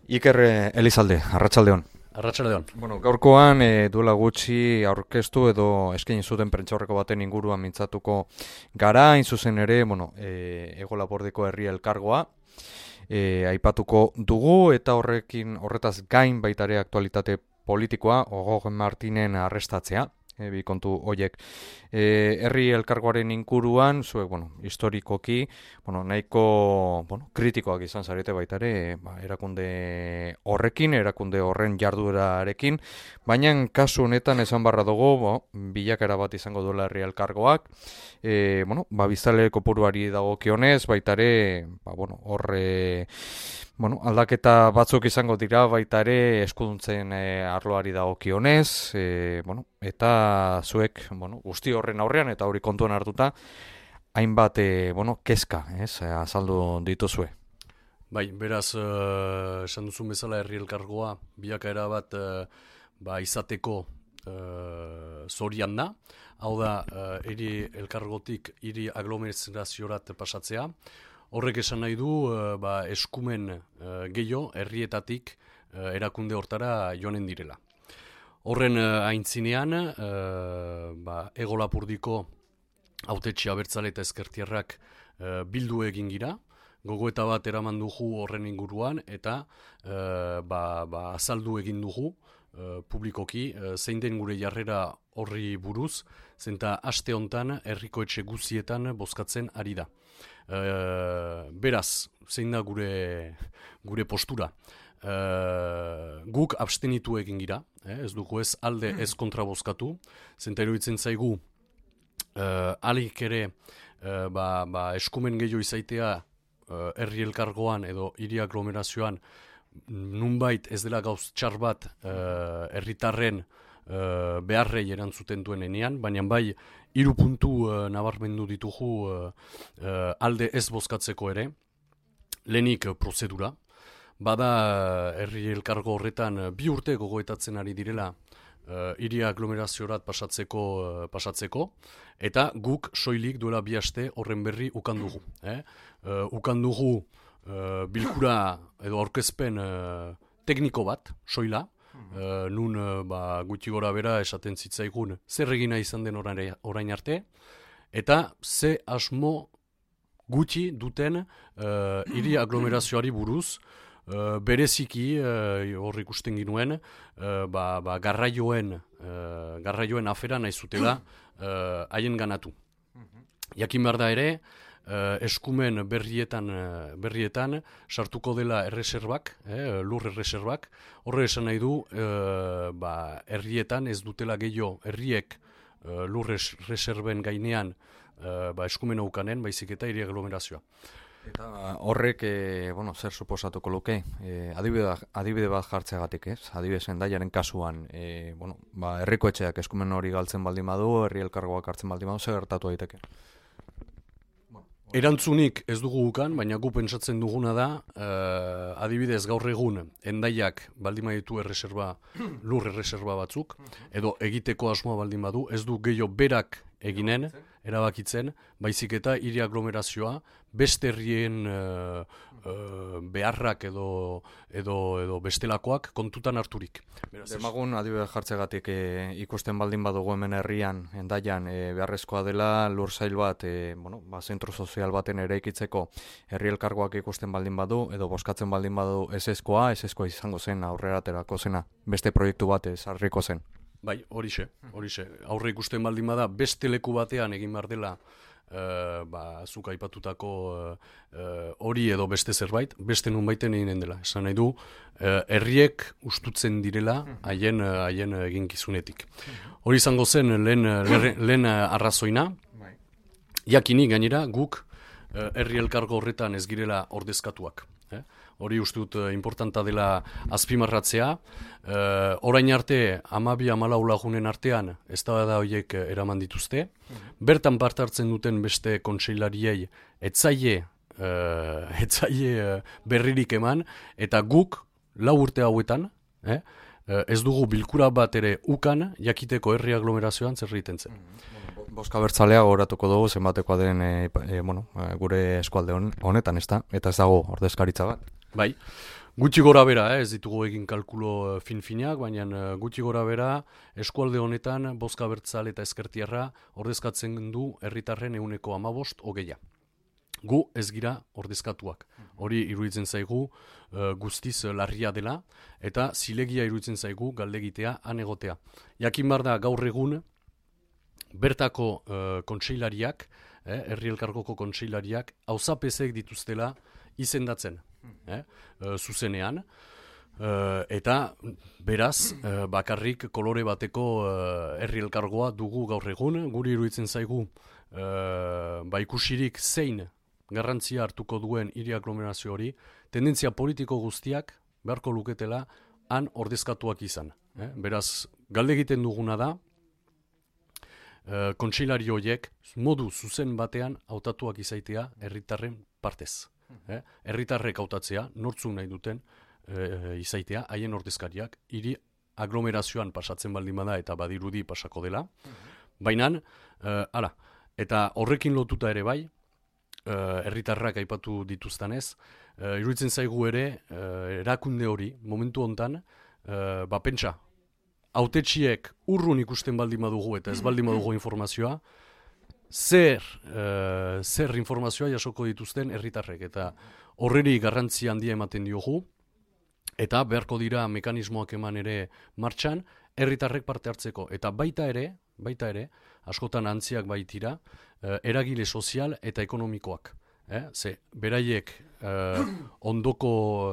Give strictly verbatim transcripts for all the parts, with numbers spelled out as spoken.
Iker eh, Elizalde, Arratsaldeon. Arratsaldeon. Bueno, gaurkoan e, duela gutxi aurkeztu edo eskaini zuten prentsaurreko baten inguruan mintzatuko gara, hain zuzen ere, bueno, e, Ego Lapordiko herri elkargoa e, aipatuko dugu eta horrekin horretaz gain baita ere aktualitate politikoa, Ogo Martinen arrestatzea. E, bi kontu hoiek. E, herri elkargoaren inguruan, zuek, bueno, historikoki, bueno, nahiko, bueno, kritikoak izan zarete baita ere, ba, erakunde horrekin, erakunde horren jarduerarekin, baina kasu honetan esan barra dugu, bo, bilakera bat izango duela herri elkargoak, e, bueno, ba, biztanle kopuruari dagokionez, baita ere, ba, bueno, horre, bueno, aldaketa batzuk izango dira baita ere eskuduntzen e, arloari dagokionez, e, bueno, eta zuek, bueno, guzti horren aurrean eta hori kontuan hartuta, hainbat, e, bueno, kezka, ez, azaldu dituzue. Bai, beraz, uh, esan duzun bezala herri elkargoa, bilakaera bat uh, ba, izateko uh, zorian da. Hau da, uh, hiri elkargotik hiri aglomeraziorat pasatzea. Horrek esan nahi du, uh, ba, eskumen uh, gehiago herrietatik uh, erakunde hortara joanen direla. Horren uh, aintzinean, uh, ba, Ego Lapurdiko hautetxe abertzale eta ezkertiarrak uh, bildu egin gira, gogoeta bat eraman dugu horren inguruan eta uh, ba, ba, azaldu egin dugu uh, publikoki uh, zein den gure jarrera horri buruz, zenta aste hontan herriko etxe guzietan bozkatzen ari da. Uh, beraz, zein da gure, gure postura. Uh, guk abstenitu egin gira, eh? Ez dugu ez alde ez kontra bozkatu, zenta iruditzen zaigu uh, alik ere uh, ba, ba, eskumen gehiago izaitea uh, herri elkargoan edo hiri aglomerazioan nunbait ez dela gauz txar bat uh, herritarren uh, beharrei erantzuten duen enean, baina bai hiru puntu uh, nabarmendu ditugu uh, uh, alde ez bozkatzeko ere, lehenik uh, prozedura. Bada herri elkargo horretan bi urte gogoetatzen ari direla uh, hiri aglomeraziorat pasatzeko, uh, pasatzeko, eta guk soilik duela bi aste horren berri ukan dugu. Eh? Uh, ukan dugu uh, bilkura edo aurkezpen uh, tekniko bat, soila, uh, nun uh, ba, gutxi gora bera esaten zitzaigun zer egina izan den orain, orain arte, eta ze asmo gutxi duten uh, hiri aglomerazioari buruz, Uh, bereziki uh, hor ikusten ginuen uh, ba, ba, garraioen uh, garraioen afera nahi zutela haien uh, ganatu. Jakin behar da ere, uh, eskumen berrietan, uh, berrietan sartuko dela erreserbak, eh, lur erreserbak, horre esan nahi du uh, ba, herrietan ez dutela gehiago herriek uh, lur erreserben gainean uh, ba, eskumen aukanen, baizik eta hiri aglomerazioa. Eta horrek, e, bueno, zer suposatuko luke, e, adibide, adibide bat jartzeagatik, ez? Adibidez Hendaiaren kasuan, e, bueno, ba, herriko etxeak eskumen hori galtzen baldin badu, herri elkargoak hartzen baldin badu, zer gertatu daiteke? Erantzunik ez dugu ukan, baina gu pentsatzen duguna da, uh, adibidez gaur egun Hendaiak baldin baditu erreserba, lur erreserba batzuk, edo egiteko asmoa baldin badu, ez du gehiago berak eginen, erabakitzen, baizik eta hiri aglomerazioa beste herrien uh, uh, beharrak edo, edo, edo bestelakoak kontutan harturik. Demagun, adibide jartzegatik e, ikusten baldin badugu hemen herrian, Hendaian, e, beharrezkoa dela lur sail bat, e, bueno, ba, zentro sozial baten eraikitzeko herri elkargoak ikusten baldin badu, edo bozkatzen baldin badu eseskoa, eseskoa izango zen, aurrera aterako zena, beste proiektu bat ezarriko zen. Bai, horixe, horixe. Aurre ikusten baldin bada beste leku batean egin behar dela uh, ba, zuk aipatutako hori uh, edo beste zerbait, beste nun baiten eginen dela. Esan nahi du, uh, herriek ustutzen direla haien uh, haien eginkizunetik. Hori izango zen lehen, lehen, lehen arrazoina, jakinik gainera guk uh, herri elkargo horretan ez girela ordezkatuak. Eh? Hori uste dut uh, importanta dela azpimarratzea. Uh, orain arte, hamabi hamalau lagunen artean, ez da da horiek uh, eraman dituzte. Bertan parte hartzen duten beste kontseilariei etzaie, uh, etzaie uh, berririk eman, eta guk lau urte hauetan, eh, uh, ez dugu bilkura bat ere ukan, jakiteko herri aglomerazioan zer egiten zen. Boska bertzalea goratuko dugu zenbatekoa den e, e, bueno, gure eskualde honetan, ez da? Eta ez dago ordezkaritza bat. Bai, Gutxi gora bera, eh, ez ditugu egin kalkulo fin-finak, baina gutxi gora bera eskualde honetan bozka abertzale eta ezkertiarra ordezkatzen du herritarren ehuneko hamabost hogeia. Gu ez gira ordezkatuak. Hori iruditzen zaigu uh, guztiz larria dela eta zilegia iruditzen zaigu galdegitea han egotea. Jakin bar da gaur egun bertako uh, kontseilariak, eh, herri elkargoko kontseilariak auzapezek dituztela izendatzen, eh, uh, zuzenean. Uh, eta beraz uh, bakarrik kolore bateko uh, herri elkargoa dugu gaur egun. Guri iruditzen zaigu uh, ba ikusirik zein garrantzia hartuko duen hiri aglomerazio hori, tendentzia politiko guztiak beharko luketela han ordezkatuak izan. Eh? Beraz, galde egiten duguna da, eh, kontseilari horiek modu zuzen batean hautatuak izaitea herritarren partez. Eh? Herritarrek hautatzea, nortzuk nahi duten eh, izaitea, haien ordezkariak, hiri aglomerazioan pasatzen baldin bada eta badirudi pasako dela. Baina, eh, ala, eta horrekin lotuta ere bai, herritarrak uh, aipatu dituztanez, uh, iruditzen zaigu ere uh, erakunde hori momentu hontan uh, ba pentsa hautetsiek urrun ikusten baldin badugu eta ez baldin badugu informazioa, zer uh, zer informazioa jasoko dituzten herritarrek eta horreri garrantzia handia ematen diogu eta beharko dira mekanismoak eman ere martxan herritarrek parte hartzeko eta baita ere baita ere, askotan antziak baitira, eh, eragile sozial eta ekonomikoak. Eh? Ze, beraiek eh, ondoko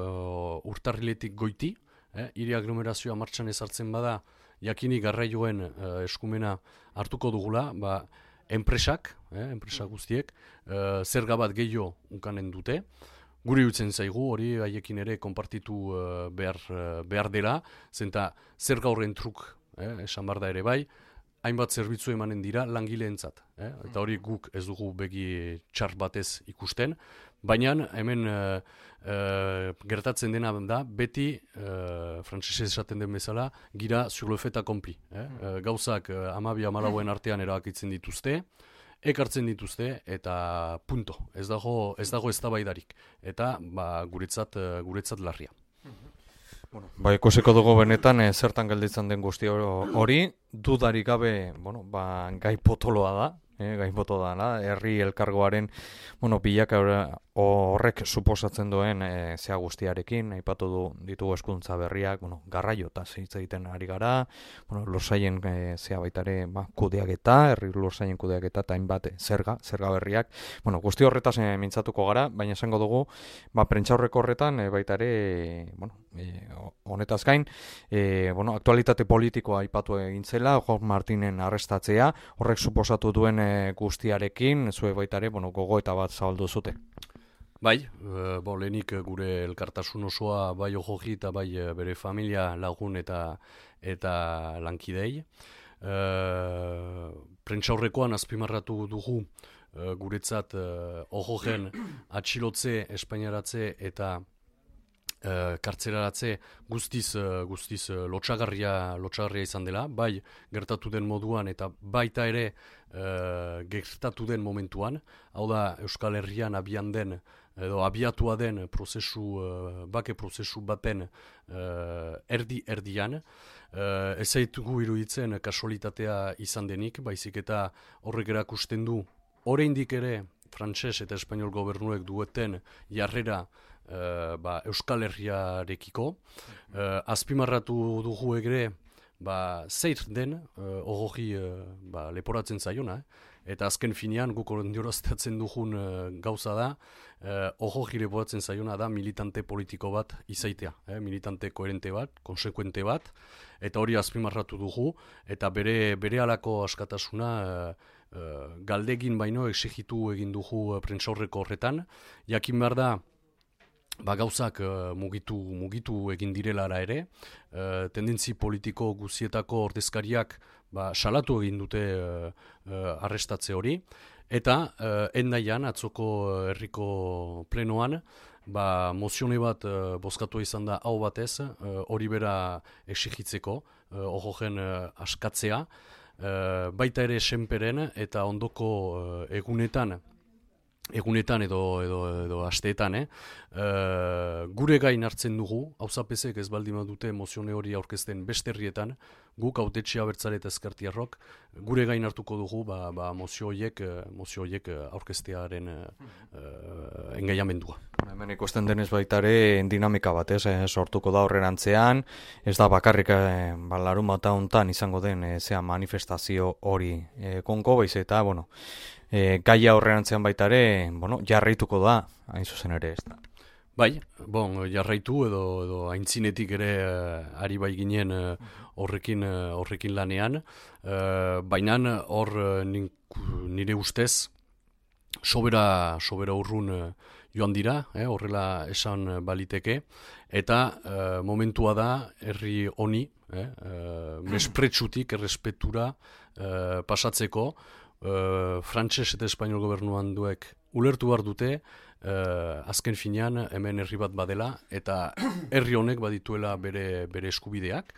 eh, urtarriletik goiti, eh? hiri aglomerazioa martxan ezartzen bada, jakini garraioen eh, eskumena hartuko dugula, ba, enpresak, eh? enpresa guztiek, eh, zerga bat gehiago ukanen dute, guri utzen zaigu, hori haiekin ere konpartitu eh, behar, eh, behar dela, zenta zerga horren truk, eh? esan bar da ere bai, hainbat zerbitzu emanen dira langileentzat. Eh? Eta hori guk ez dugu begi txar batez ikusten, baina hemen uh, uh, gertatzen dena da, beti, uh, frantsesez esaten den bezala, gira sur le fait accompli. Eh? Uh, gauzak uh, amabi amalauen artean erabakitzen dituzte, ekartzen dituzte, eta punto. Ez dago, ez dago eztabaidarik. Eta ba, guretzat, uh, guretzat larria. Bueno, ba, ikusiko dugu benetan e, zertan gelditzen den guzti hori, dudarik gabe, bueno, ba, gai potoloa da, e, gai potoloa da, herri elkargoaren, bueno, bilaka horrek suposatzen duen e, zea guztiarekin, aipatu du ditugu eskuntza berriak, bueno, garraio eta hitz egiten ari gara, bueno, lursaien e, zea baitare, ba, kudeaketa, herri lursaien kudeaketa eta hainbat zerga, zerga berriak, bueno, guzti horretaz e, mintzatuko gara, baina esango dugu, ba, prentsaurreko horretan e, baitare, e, bueno, E, honetaz gain, e, bueno, aktualitate politikoa aipatu egin zela, Jorge Martinen arrestatzea, horrek suposatu duen e, guztiarekin, zuek baita ere, bueno, gogoeta bat zabaldu zute. Bai, e, bo, lehenik gure elkartasun osoa bai Jorge eta bai bere familia lagun eta eta lankidei. E, Prentsaurrekoan azpimarratu dugu e, guretzat e, Jorgen atxilotze, espainiaratze eta Uh, kartzelaratze guztiz, uh, guztiz uh, lotsagarria, lotsagarria izan dela, bai gertatu den moduan eta baita ere uh, gertatu den momentuan, hau da Euskal Herrian abian den, edo abiatua den prozesu, uh, bake prozesu baten uh, erdi-erdian, uh, ez zaitugu iruditzen kasualitatea izan denik, baizik eta horrek erakusten du, oraindik ere frantses eta espainol gobernuek dueten jarrera Uh, ba, Euskal Herriarekiko, uh, azpimarratu dugu ere, ba, zeir den, uh, ogogi uh, ba, leporatzen zaiona, eh? Eta azken finean guk ondioraztatzen dugun uh, gauza da, uh, ogogi leporatzen zaiona da militante politiko bat izaitea, eh? Militante koherente bat, konsekuente bat, eta hori azpimarratu dugu, eta bere, bere alako askatasuna uh, uh, galdegin baino exigitu egin dugu uh, prentsaurreko horretan, jakin behar da, Ba, gauzak uh, mugitu, mugitu egin direlara ere, uh, tendentzi politiko guzietako ordezkariak ba, salatu egin dute uh, uh, arrestatze hori, eta uh, endaian, atzoko herriko plenoan, ba, mozione bat uh, bozkatu izan da hau batez, uh, hori bera exigitzeko, uh, ojogen uh, askatzea, uh, baita ere senperen eta ondoko uh, egunetan, egunetan edo edo edo asteetan, eh, uh, gure gain hartzen dugu, hauzapezek ez baldin badute mozione hori aurkezten beste herrietan, guk hautetxe abertzale eta ezkertiarrok, gure gain hartuko dugu ba, ba, mozio horiek, mozio horiek aurkeztearen uh, engaiamendua. Hemen ikusten denez baitare dinamika bat, ez, eh, sortuko da horrerantzean, ez da bakarrik eh, ba, larun bat hontan izango den eh, zea manifestazio hori eh, konko, baiz eta, bueno, eh, gaia horrerantzean baitare, bueno, jarraituko da, hain zuzen ere, ez da. Bai, bon, jarraitu edo, edo aintzinetik ere uh, ari bai ginen uh, horrekin, uh, horrekin lanean, uh, baina hor uh, nire ustez sobera, sobera urrun uh, joan dira, eh, horrela esan uh, baliteke, eta uh, momentua da herri honi, eh, uh, mespretsutik errespetura uh, pasatzeko, uh, frantses eta espainol gobernuan duek ulertu behar dute, Uh, azken finean hemen herri bat badela eta herri honek badituela bere, bere eskubideak.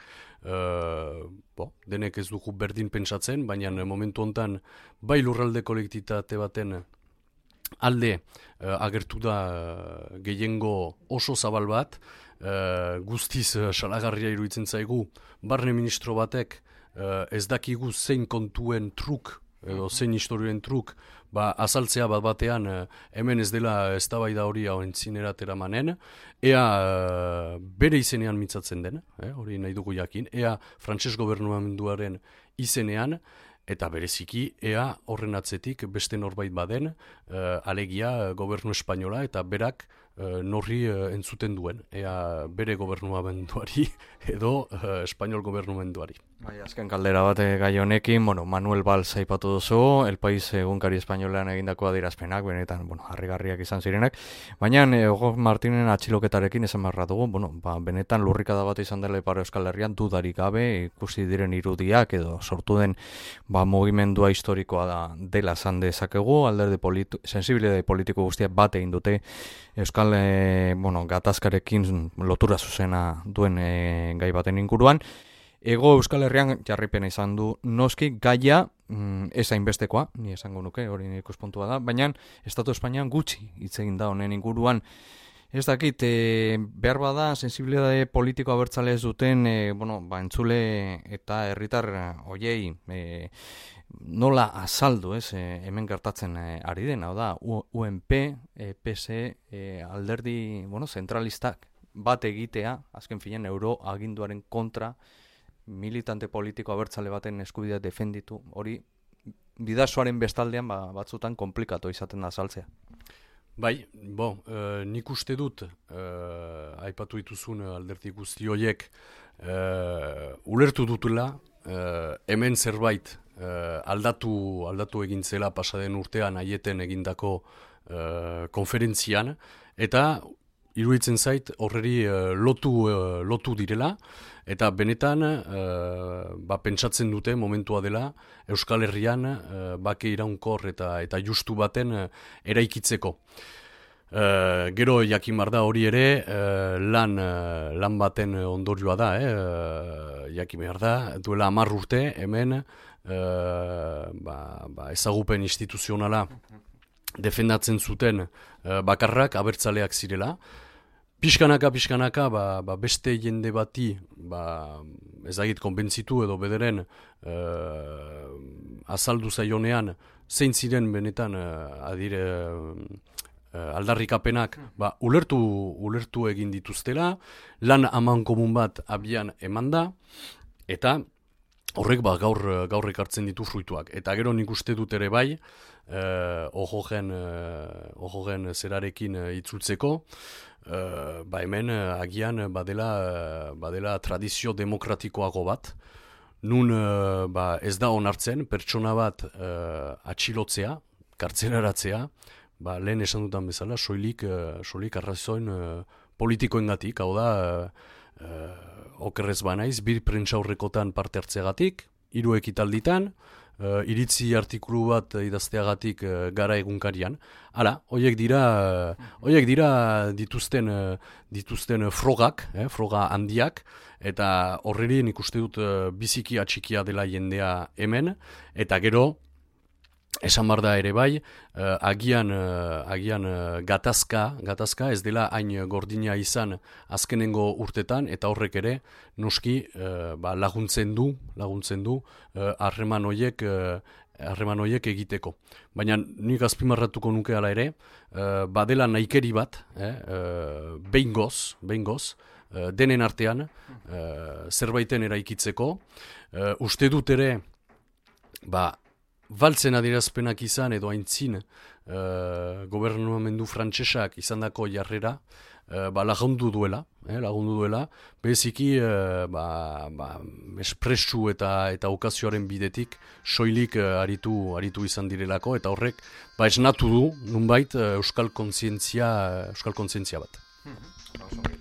Uh, bo, denek ez dugu berdin pentsatzen, baina momentu hontan bai lurralde kolektitate baten alde uh, agertu da uh, gehiengo oso zabal bat, uh, guztiz uh, salagarria iruditzen zaigu, barne ministro batek uh, ez dakigu zein kontuen truk edo zein historioen truk, ba, azaltzea bat batean uh, hemen ez dela eztabaida hori hau entzineratera manen, ea uh, bere izenean mintzatzen den, eh, hori nahi dugu jakin, ea frantses gobernuamenduaren izenean, eta bereziki ea horren atzetik beste norbait baden, uh, alegia gobernu espainola eta berak uh, norri uh, entzuten duen, ea bere gobernuamenduari edo uh, espainol gobernuamenduari. Bai, azken kaldera bat gai honekin, bueno, Manuel Valls aipatu duzu, El País egunkari espainolean egindako adierazpenak, benetan, bueno, harrigarriak izan zirenak, baina Hugo Martinen atxiloketarekin esan barra dugu, bueno, ba, benetan lurrikada bat izan dela Ipar Euskal Herrian dudarik gabe, ikusi diren irudiak edo sortu den ba, mugimendua historikoa da dela esan dezakegu, alderdi politi- sensibilidade politiko guztiak bat egin dute Euskal e, bueno, gatazkarekin lotura zuzena duen e, gai baten inguruan. Ego Euskal Herrian jarripena izan du noski gaia mm, ez hainbestekoa, ni esango nuke, hori ikuspuntua da, baina Estatu Espainian gutxi hitz egin da honen inguruan. Ez dakit, e, behar bada sensibilidade politiko abertzale ez duten, e, bueno, ba, entzule eta herritar hoiei e, nola azaldu, ez, e, hemen gertatzen e, ari den, hau da, U N P, e, P S E, e, alderdi, bueno, zentralistak bat egitea, azken finean euro aginduaren kontra, militante politiko abertzale baten eskubidea defenditu, hori bidasoaren bestaldean ba, batzutan komplikatu izaten da saltzea. Bai, bo, uh, nik uste dut, uh, aipatu dituzun alderdi guzti horiek, uh, ulertu dutela, uh, hemen zerbait uh, aldatu, aldatu egin zela pasaden urtean aieten egindako uh, konferentzian, eta iruditzen zait horreri uh, lotu, uh, lotu direla, eta benetan uh, ba, pentsatzen dute momentua dela Euskal Herrian uh, bake iraunkor eta eta justu baten uh, eraikitzeko. Uh, gero jakin bar da hori ere uh, lan, uh, lan baten ondorioa da, eh? uh, jakin behar da, duela hamar urte hemen uh, ba, ba, ezagupen instituzionala defendatzen zuten uh, bakarrak abertzaleak zirela. Piskanaka, piskanaka, ba, ba beste jende bati, ba, ezagit konbentzitu edo bederen uh, azaldu zaionean, zein ziren benetan uh, adire uh, aldarrikapenak, ba, ulertu, ulertu egin dituztela, lan aman komun bat abian eman da, eta horrek ba, gaur, gaur ekartzen ditu fruituak. Eta gero nik uste dut ere bai, uh, ojogen, uh, ojogen zerarekin uh, itzultzeko, Uh, ba hemen uh, agian badela, uh, badela tradizio demokratikoago bat, nun uh, ba ez da onartzen pertsona bat uh, atxilotzea, kartzelaratzea, ba lehen esan dutan bezala, soilik, uh, soilik arrazoin uh, politikoengatik, hau da, uh, uh, okerrez banaiz, bir prentsaurrekotan parte hartzegatik, hiru ekitalditan, Uh, iritzi artikulu bat idazteagatik uh, gara egunkarian. Hala, hoiek dira, uh, hoiek dira dituzten, uh, dituzten frogak, eh, froga handiak, eta horreri nik uste dut uh, biziki atxikia dela jendea hemen, eta gero esan bar da ere bai, uh, agian, uh, agian uh, gatazka, gatazka ez dela hain gordina izan azkenengo urtetan, eta horrek ere noski uh, ba, laguntzen du, laguntzen du harreman uh, hoiek harreman uh, hoiek egiteko. Baina nik azpimarratuko nuke hala ere, uh, badela naikeri bat, eh, uh, behingoz, behingoz, uh, denen artean uh, zerbaiten eraikitzeko, uh, uste dut ere, ba, baltzen adierazpenak izan edo aintzin uh, gobernamendu frantsesak izandako jarrera uh, ba, lagundu duela, eh, lagundu duela, beziki uh, ba, ba, espresu eta eta okazioaren bidetik soilik uh, aritu, aritu izan direlako, eta horrek ba, esnatu du nunbait uh, euskal kontzientzia, euskal kontzientzia bat.